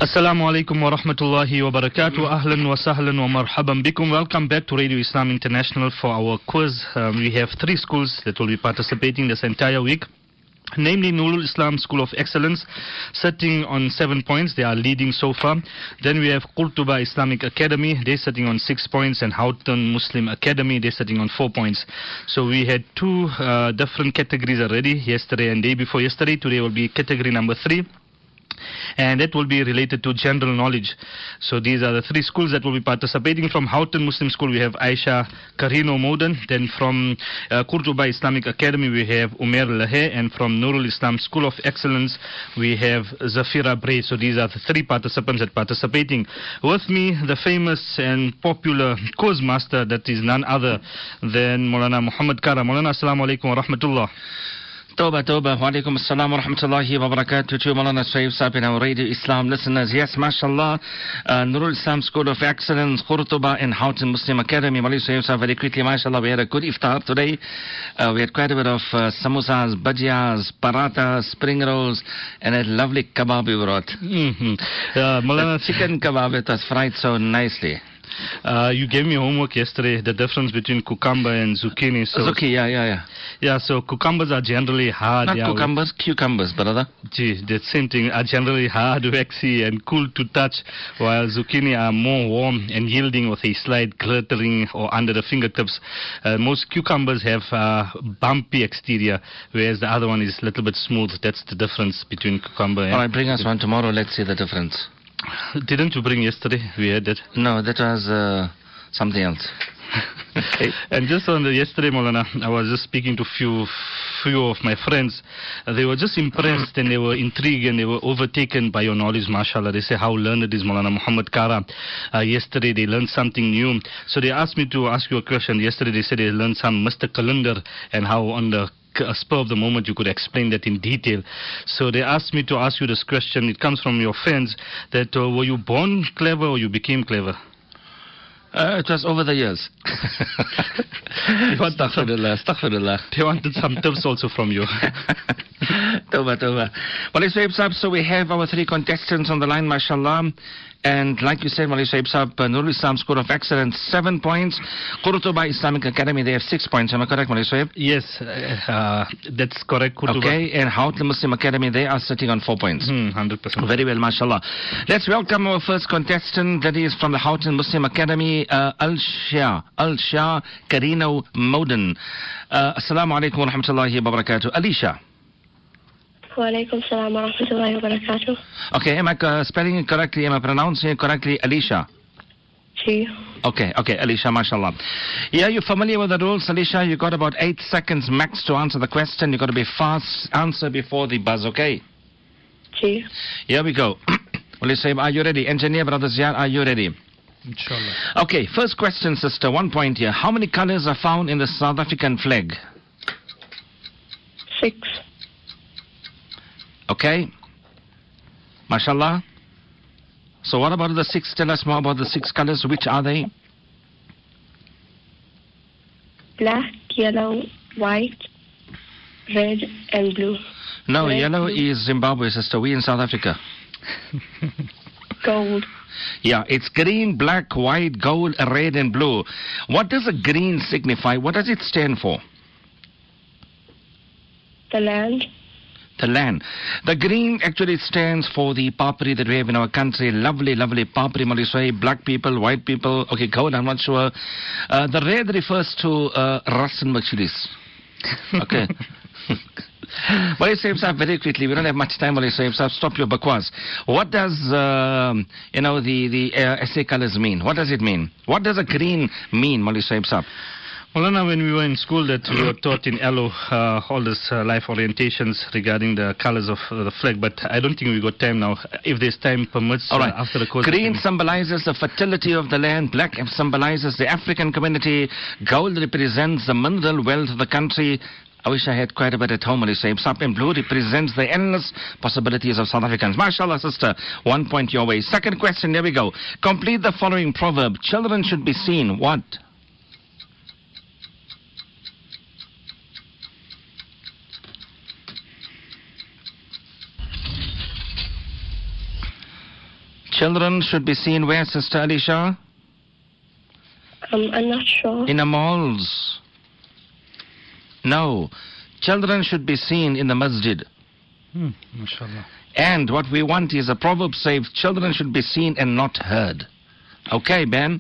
Assalamu alaikum wa rahmatullahi wa barakatuh. Ahlan wa sahlan wa marhaban bikum. Welcome back to Radio Islam International for our quiz. We have 3 schools that will be participating this entire week. Namely Nurul Islam School of Excellence, sitting on 7 points. They are leading so far. Then we have Qurtuba Islamic Academy. They're sitting on 6 points. And Houghton Muslim Academy, they're sitting on 4 points. So we had 2 different categories already, yesterday and day before yesterday. Today will be category number 3. And that will be related to general knowledge. So these are the 3 schools that will be participating. From Houghton Muslim School, we have Aisha Karino Moden. Then from Qurtuba Islamic Academy, we have Umair Lahe. And from Nurul Islam School of Excellence, we have Zafira Bray. So these are the 3 participants that are participating. With me, the famous and popular quiz master, that is none other than Maulana Muhammad Kara. Maulana, assalamu alaikum wa rahmatullah. Tawbah, Tawbah, wa alaikum assalam wa rahmatullahi wa barakatuh to Maulana Shaib Saab and our Radio Islam listeners. Yes, mashallah, Nurul Islam School of Excellence, Qurtuba and Houghton Muslim Academy. Maulana Shaib Saab, very quickly, mashallah, we had a good iftar today. We had quite a bit of samosas, bhajiyas, parathas, spring rolls, and a lovely kebab we brought. Maulana, chicken kebab, it was fried so nicely. You gave me homework yesterday, the difference between cucumber and zucchini. So Zucchini, yeah. Yeah, so cucumbers are generally hard. Not cucumbers, cucumbers, brother. Gee, the same thing, are generally hard, waxy and cool to touch, while zucchini are more warm and yielding with a slight glittering or under the fingertips. Most cucumbers have bumpy exterior, whereas the other one is a little bit smooth. That's the difference between cucumber and... All right, bring us one tomorrow, let's see the difference. Didn't you bring yesterday? We had that. No, that was something else. Okay. And just on the yesterday, Maulana, I was just speaking to few of my friends. They were just impressed and they were intrigued and they were overtaken by your knowledge, mashallah. They say how learned is Maulana Muhammad Kara. Yesterday they learned something new. So they asked me to ask you a question. Yesterday they said they learned some Mr. Calendar and how on the spur of the moment you could explain that in detail. So they asked me to ask you this question. It comes from your fans that were you born clever or you became clever? It was over the years. Astaghfirullah. They wanted some tips also from you. Tawbah. Well, so we have our 3 contestants on the line, mashallah. And like you said, Maulana Shaib Saab, Nurul Islam School of Excellence, 7 points. Qurtuba Islamic Academy, they have 6 points. Am I correct, Maulana Shaib? Yes, that's correct. Qurtuba. Okay, and Houghton Muslim Academy, they are sitting on 4 points. 100%. Very well, mashallah. Let's welcome our first contestant, that is from the Houghton Muslim Academy, Al-Shah Karino Moden. Assalamu alaikum wa rahmatullahi wa barakatuh. Alicia. Wa alaikum salam wa rahmatullahi wa barakatuh. Okay, am I spelling it correctly? Am I pronouncing it correctly? Alicia? Gee. Okay, Alicia, mashallah. Yeah, you're familiar with the rules, Alicia. You got about 8 seconds max to answer the question. You got to be fast, answer before the buzz, okay? Gee. Here we go. Are you ready? Engineer Brother Ziad, are you ready? Inshallah. Okay, first question, sister. 1 point here. How many colors are found in the South African flag? 6. Okay. Mashallah. So what about the 6? Tell us more about the 6 colors. Which are they? Black, yellow, white, red, and blue. No, Red, yellow blue. is Zimbabwe, sister. We in South Africa. Gold. Yeah, it's green, black, white, gold, red, and blue. What does a green signify? What does it stand for? The land. The land. The green actually stands for the papri that we have in our country. Lovely, lovely papri, Malaysia. Black people, white people. Okay, gold, I'm not sure. The red refers to Russian chilies. Okay. Maulana Shaib Saab, very quickly, we don't have much time, Maulana Shaib Saab, stop your bakwas. What does, the essay colors mean? What does it mean? What does a green mean, Maulana Shaib Saab? Maulana, when we were in school, that we were taught in ELO all these life orientations regarding the colors of the flag, but I don't think we got time now. If there's time permits, all right. After the course. Green symbolizes the fertility of the land. Black symbolizes the African community. Gold represents the mineral wealth of the country. I wish I had quite a bit at home, Maulana Shaib Saab. And blue represents the endless possibilities of South Africans. MashaAllah, sister. 1 point your way. Second question, here we go. Complete the following proverb. Children should be seen. What? Children should be seen where, Sister Alisha? I'm not sure. In the malls. No. Children should be seen in the masjid. Mashallah. And what we want is a proverb says children should be seen and not heard. Okay, Ben?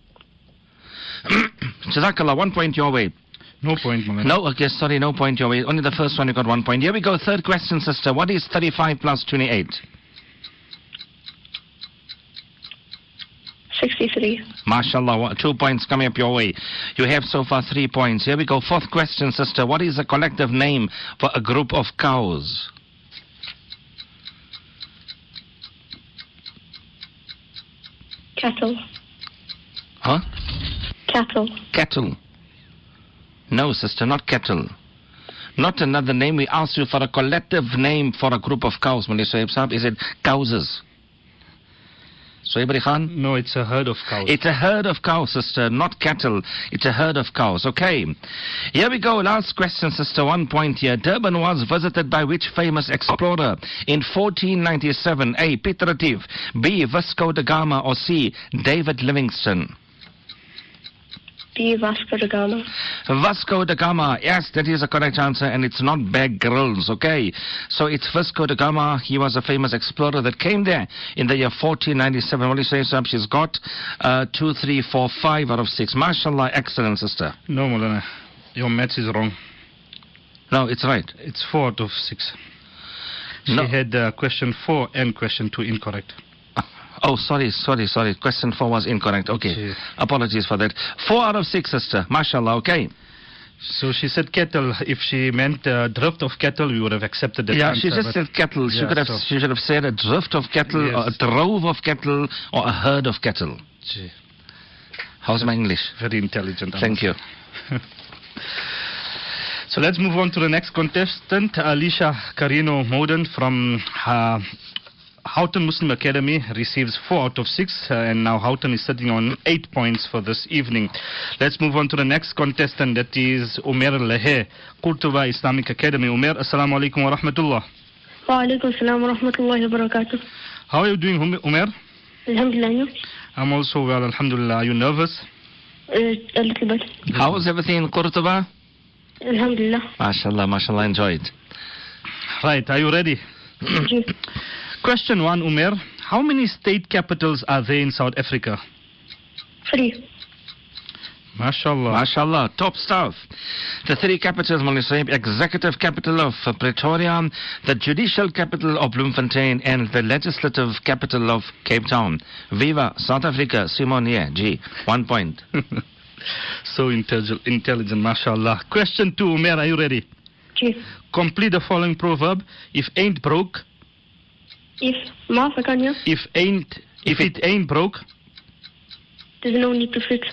Jazakallah, 1 point your way. No point, Mullah. No, okay, sorry, no point your way. Only the first one you got 1 point. Here we go, third question, sister. What is 35 plus 28? 63. MashaAllah, 2 points coming up your way. You have so far 3 points. Here we go, fourth question, sister. What is a collective name for a group of cows? Cattle. Huh? Cattle. Cattle. No, sister, not cattle. Not another name. We asked you for a collective name for a group of cows. Mullah Sohaib Saab, is it cowses? Sohaib Khan? No, it's a herd of cows. It's a herd of cows, sister, not cattle. It's a herd of cows. Okay. Here we go. Last question, sister. 1 point here. Durban was visited by which famous explorer in 1497? A. Peter Retief. B. Vasco da Gama. Or C. David Livingstone. B. Vasco da Gama. Vasco da Gama. Yes, that is a correct answer, and it's not Bear Grylls, okay? So it's Vasco da Gama. He was a famous explorer that came there in the year 1497. What do you say, Sab? She's got 2, 3, 4, 5 out of 6. MashaAllah, excellent, sister. No, Mullah. Your maths is wrong. No, it's right. It's 4 out of 6. She No. had question 4 and question 2 incorrect. Oh, sorry. Question 4 was incorrect. Okay. Gee. Apologies for that. 4 out of 6, sister. MashaAllah, okay. So she said cattle. If she meant drift of cattle, we would have accepted that Yeah, answer, she just but- said cattle. Yeah, She should have said a drift of cattle, or a Yes. drove of cattle, or a herd of cattle. Gee, How's my English? very intelligent. Thank you. So let's move on to the next contestant, Alicia Carino Moden from Houghton Muslim Academy receives 4 out of 6, and now Houghton is sitting on 8 points for this evening. Let's move on to the next contestant, that is Umair Lahe, Qurtuba Islamic Academy. Umair, assalamu alaikum wa rahmatullah. Wa alaikum salam wa rahmatullahi wa barakatuh. How are you doing, Umair? Alhamdulillah. I'm also well, alhamdulillah. Are you nervous? A little bit. How is everything in Qurtuba? Alhamdulillah. MashaAllah, enjoy it. Right, are you ready? Ji. Question 1, Umair. How many state capitals are there in South Africa? 3. MashaAllah. MashaAllah, top stuff. The 3 capitals, Mullah Sohaib, executive capital of Pretoria, the judicial capital of Bloemfontein, and the legislative capital of Cape Town. Viva South Africa, Simon, yeah, G. 1 point. So intelligent, mashallah. Question 2, Umair, are you ready? Ji. Complete the following proverb. If ain't broke, If Maaf, I can't hear. if it ain't broke, There's no need to fix.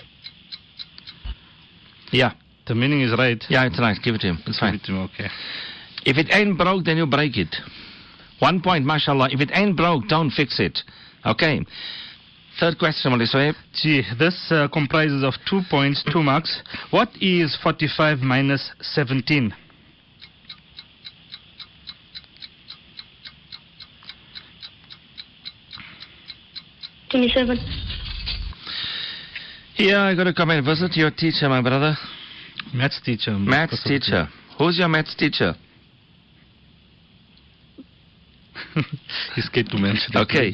Yeah, the meaning is right. yeah, it's right. Give it to him. It's fine. Give it to me, okay. If it ain't broke, then you break it. 1 point, mashallah. If it ain't broke, don't fix it. Okay. Third question, Mullah Sohaib. Gee, this comprises of 2 points, 2 marks. What is 45 minus 17? $27. Yeah, I got to come and visit your teacher, my brother. Maths teacher. Maths teacher. Who's your maths teacher? He's scared to mention. Okay.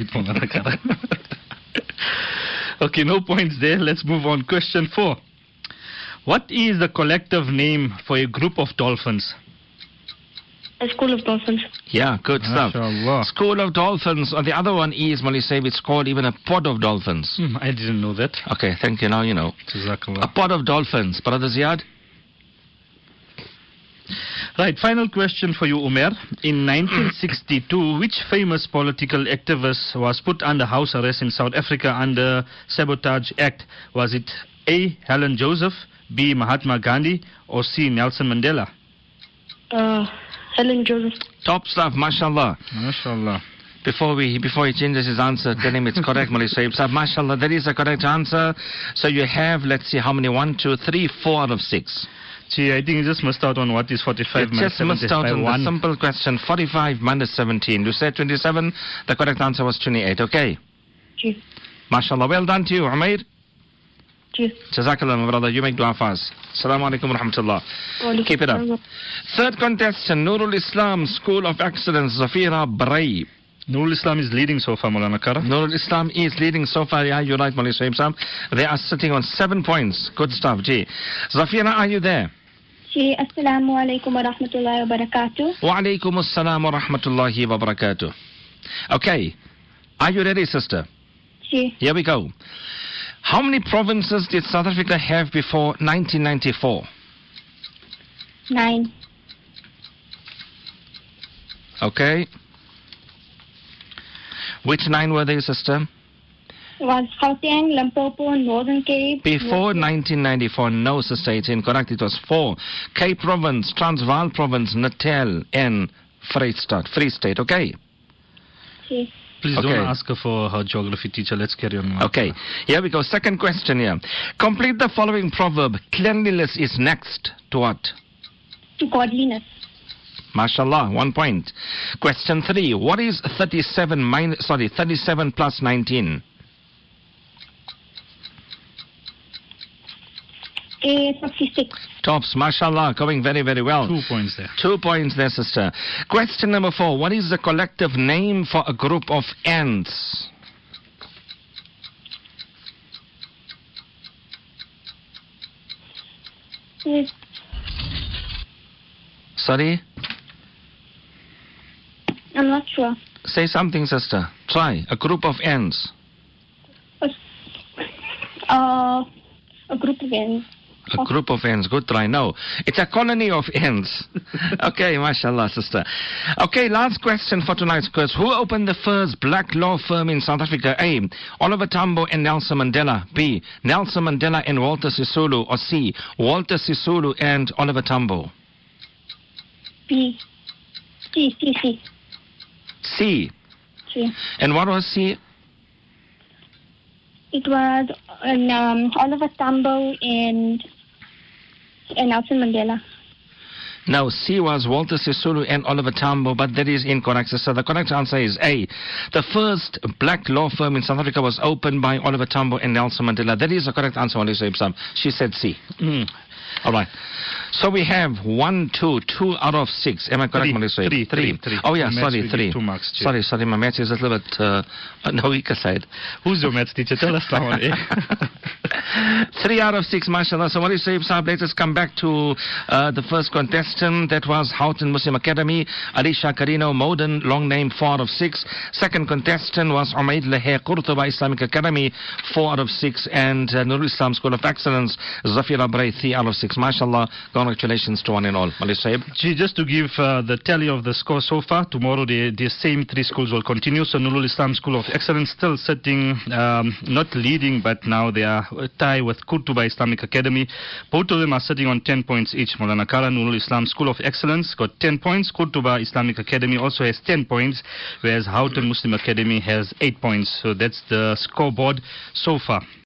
Okay, no points there. Let's move on. Question 4. What is the collective name for a group of dolphins? A school of dolphins. Yeah, good stuff. MashaAllah. School of dolphins. Or the other one is, Mullah Sohaib, it's called even a pod of dolphins. I didn't know that. Okay, thank you. Now you know. A Jazakallah. pod of dolphins. Brother Ziad? Right, final question for you, Umair. In 1962, which famous political activist was put under house arrest in South Africa under Sabotage Act? Was it A. Helen Joseph, B. Mahatma Gandhi, or C. Nelson Mandela? Helen Joseph. Top stuff, mashallah. MashaAllah. Before he changes his answer, tell him it's correct, Mullah Sohaib. So, mashallah, that is a correct answer. So you have, let's see, how many? 1, 2, 3, 4 out of 6. Gee, I think you just missed out on what is 45 You minus just missed out 75. on the simple question. 45 minus 17. You said 27. The correct answer was 28. Okay. Ji. MashaAllah. Well done to you, Umair. Ji. Jazakallah, my brother. You make dua for us. Assalamu alaikum wa rahmatullah. Keep it up. Third contestant, Nurul Islam School of Excellence, Zafira Bray. Nurul Islam is leading so far, Maulana Kara. Nurul Islam is leading so far. Yeah, you're right, Maulana Saib. They are sitting on 7 points. Good stuff, Ji. Zafira, are you there? Ji. Assalamu alaikum wa rahmatullahi wa barakatuh. Wa alaikum assalam wa rahmatullahi wa barakatuh. Okay. Are you ready, sister? Ji. Here we go. How many provinces did South Africa have before 1994? 9. Okay. Which 9 were they, sister? It was Gauteng, Limpopo, Northern Cape. Before 1994, no, sister, it's incorrect. It was 4. Cape Province, Transvaal Province, Natal, and Free State, okay? Ji. Please Okay. don't ask her for her geography teacher. Let's carry on. Okay, here we go. Second question here. Complete the following proverb. Cleanliness is next to what? To godliness. MashaAllah, 1 point. Question 3. What is 37 plus 19? 56. Tops, MashaAllah, going very, very well. 2 points there. 2 points there, sister. Question number 4. What is the collective name for a group of ants? Yes. Sorry? I'm not sure. Say something, sister. Try. A group of ants. A group of ants. A group of ants. Good try. No. It's a colony of ants. Okay, mashallah, sister. Okay, last question for tonight's quiz. Who opened the first black law firm in South Africa? A. Oliver Tambo and Nelson Mandela. B. Nelson Mandela and Walter Sisulu. Or C. Walter Sisulu and Oliver Tambo. B. C. C. C. And what was C? It was Oliver Tambo and Nelson Mandela. No, C was Walter Sisulu and Oliver Tambo, but that is incorrect, sister. The correct answer is A. The first black law firm in South Africa was opened by Oliver Tambo and Nelson Mandela. That is the correct answer, Maulana Saib. She said C. All right. So we have 1, 2 out of 6. Am I correct, Maulana Saib? 3. Oh, yeah, sorry, 3. 2 marks. Sorry, my maths is a little bit on the weaker side. Who's your maths teacher? Tell us someone. 3 out of 6, mashallah. So what do you say, Saab? Let us come back to the first contestant. That was Houghton Muslim Academy. Alisha Karino Moden, long name, 4 out of 6. Second contestant was Umaid Lahe Qurtuba Islamic Academy, 4 out of 6. And Nurul Islam School of Excellence, Zafira Bray, 3 out of 6. Mashallah. Congratulations to one and all. Malik Saib. Just to give the tally of the score so far, tomorrow the same 3 schools will continue. So Nurul Islam School of Excellence still sitting, not leading, but now they are tie with Qurtuba Islamic Academy. Both of them are sitting on 10 points each. Maulana Kara, Nurul Islam School of Excellence got 10 points. Qurtuba Islamic Academy also has 10 points, whereas Houghton Muslim Academy has 8 points. So that's the scoreboard so far.